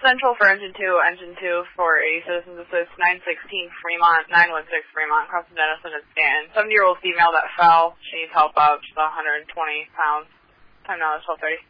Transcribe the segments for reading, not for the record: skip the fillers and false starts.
Central for Engine 2 for a Citizens Assist 916 Fremont, 916 Fremont, across the Denison and Stanton. 70-year-old female that fell. She needs help up. She's 120 pounds. Time now is 12:30.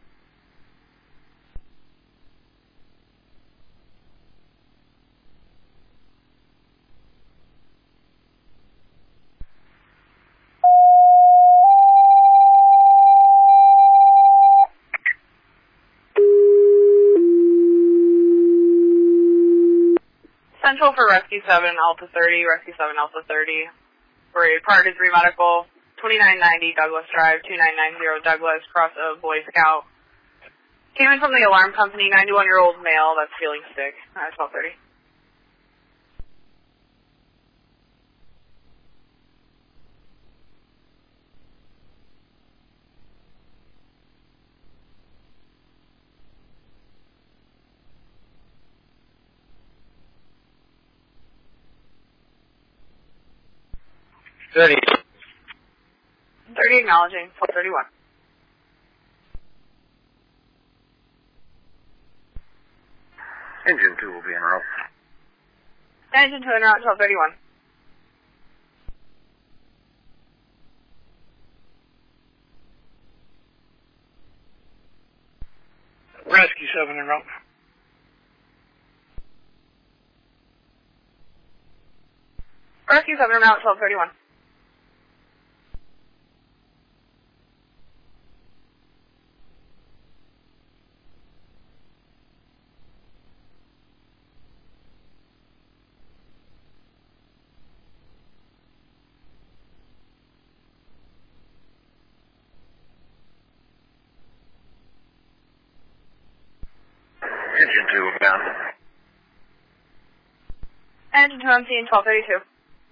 Central for Rescue 7 Alpha 30, Rescue 7 Alpha 30, for a Priority 3 Medical, 2990 Douglas Drive, 2990 Douglas, cross of Boy Scout. Came in from the alarm company, 91-year-old male that's feeling sick at 12:30. Thirty acknowledging, 12:31. Engine 2 will be en route. Engine 2 en route, 12:31. Rescue 7 en route. Rescue 7 en route, 12:31. Engine 2 will be on. Engine 2 on scene, 12:32.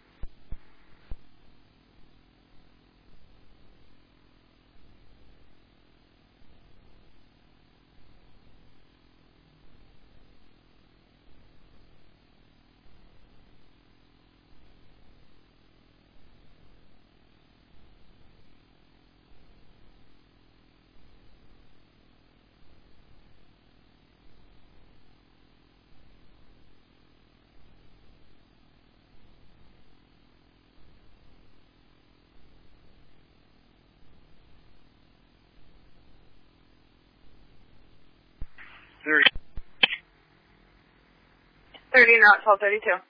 Thirty en route, 12:32.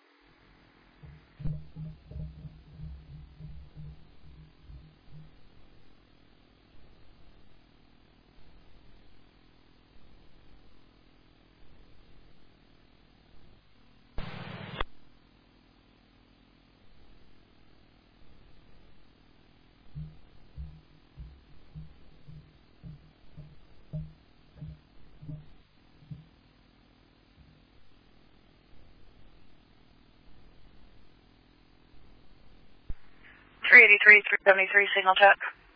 .383, 373, signal check.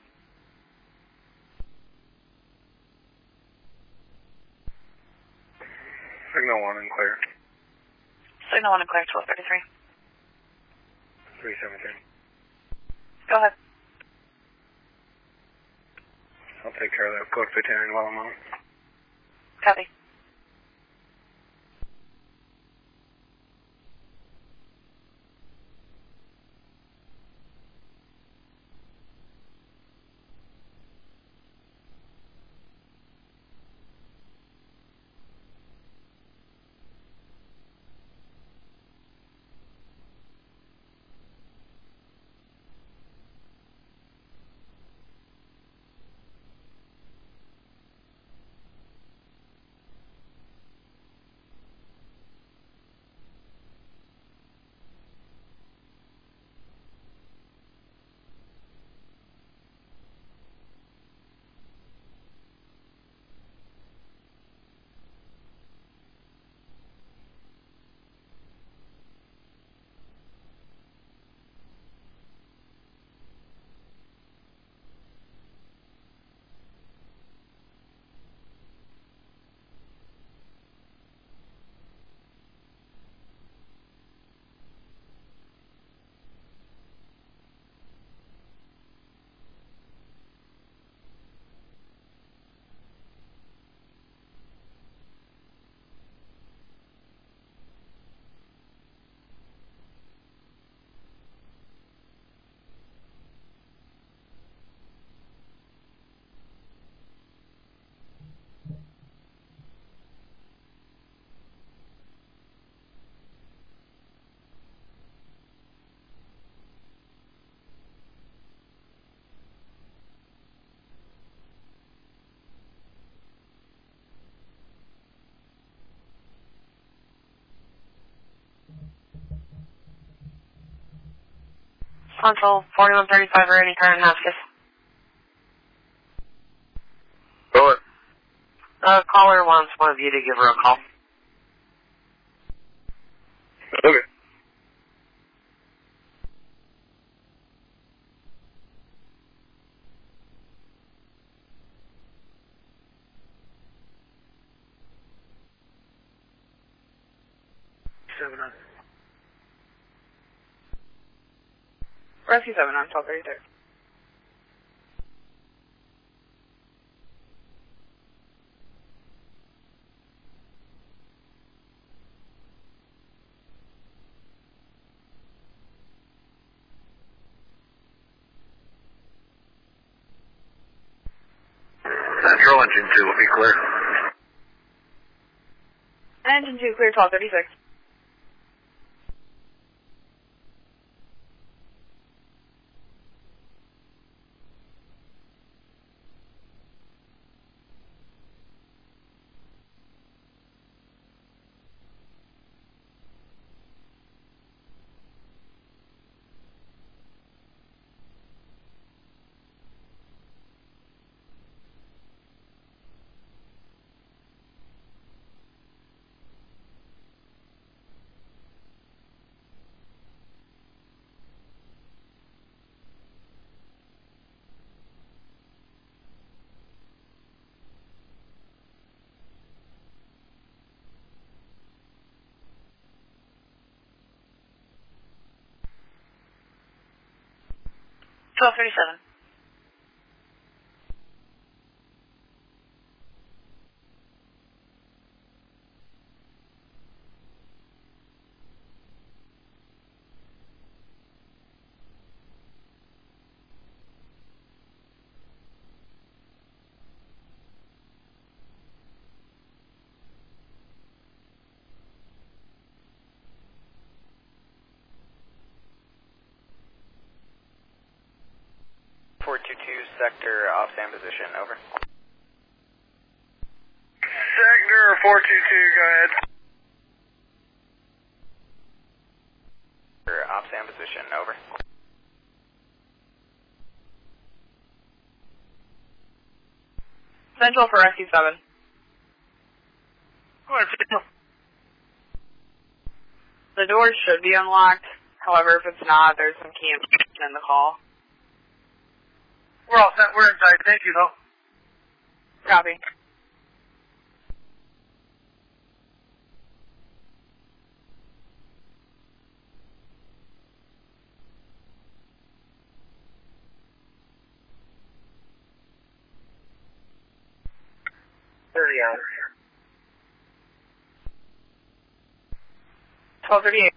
Signal 1 and clear. Signal 1 and clear, 12:33. 373. Go ahead. I'll take care of that. Code 59 while I'm on. Copy. Central 4135 or any current Hotchkiss. Go ahead. Caller wants one of you to give her a call. Okay. Rescue 7 on 1236. Central engine 2 will be clear. Engine 2 clear 1236. $12.37. Sector off stand position, over. Sector 422, go ahead. Off stand position, over. Central for Rescue 7. Go ahead, Signal. The doors should be unlocked. However, if it's not, there's some key information in the call. We're all set. We're inside. Thank you, though. Copy. $30. 1238.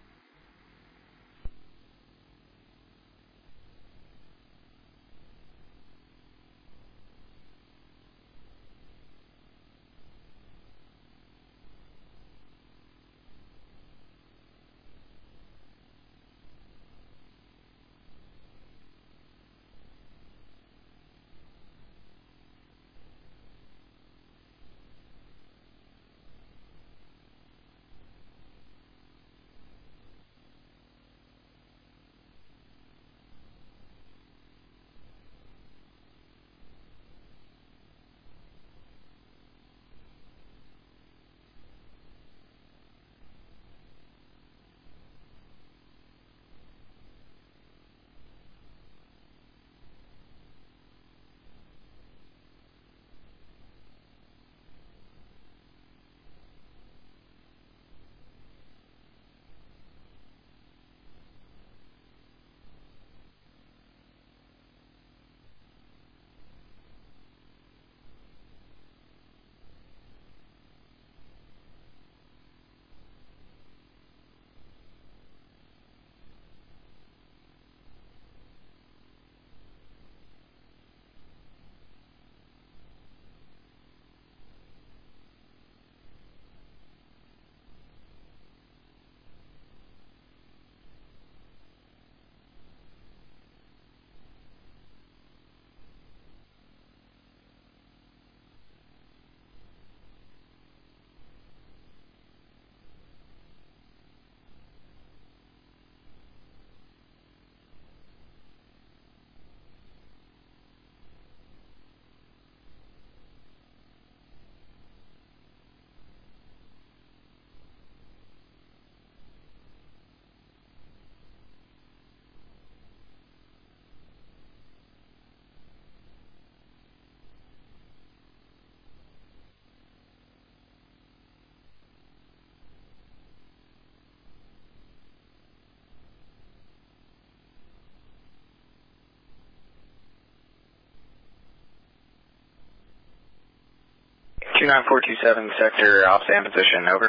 29427 sector off stand position, over.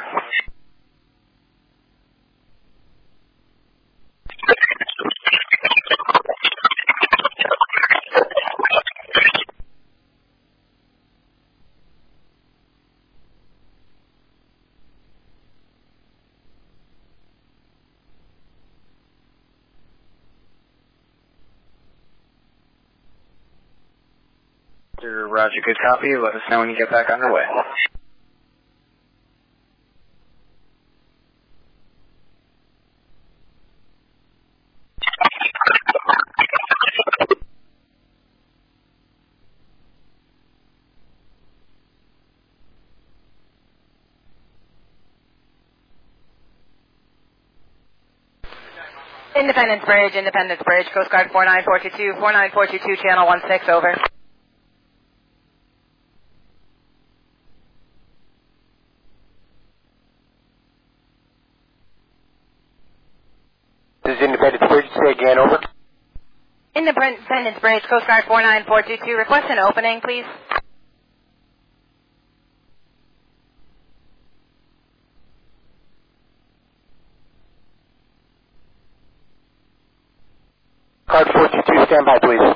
Roger, good copy. Let us know when you get back underway. Independence Bridge, Coast Guard 49422, channel 16, over. This is Independence Bridge, say again, over. Independence Bridge, Coast Guard 49422, request an opening, please. Card 422, stand by, please.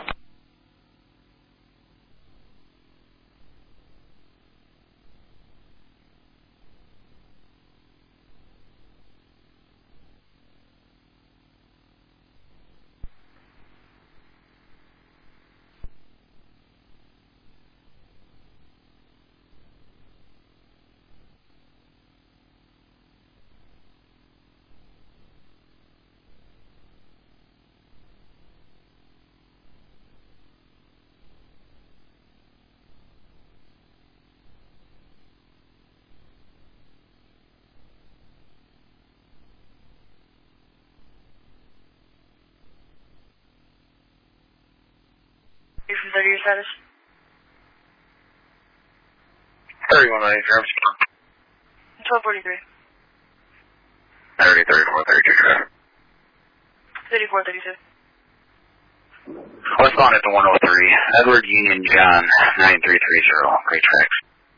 From 30 your status? 3190, Travis. 1243. 30, 34, 32, Travis. 3432. Westbound at the 103, Edward Union John, 9330, Great Tracks.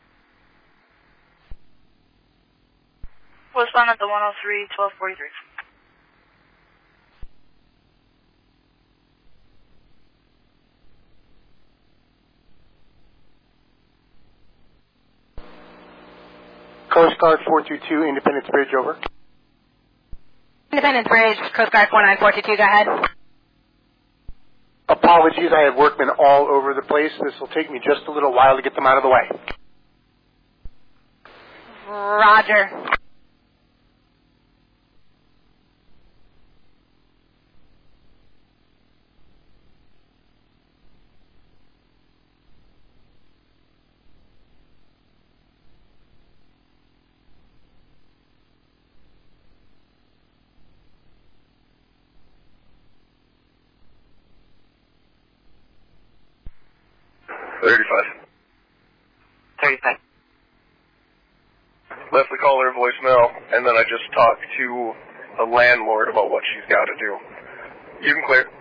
Westbound at the 103, 1243. Coast Guard 422, Independence Bridge, over. Independence Bridge, Coast Guard 49422, go ahead. Apologies, I have workmen all over the place. This will take me just a little while to get them out of the way. Roger. Left the caller a voicemail, and then I just talked to a landlord about what she's got to do. You can clear.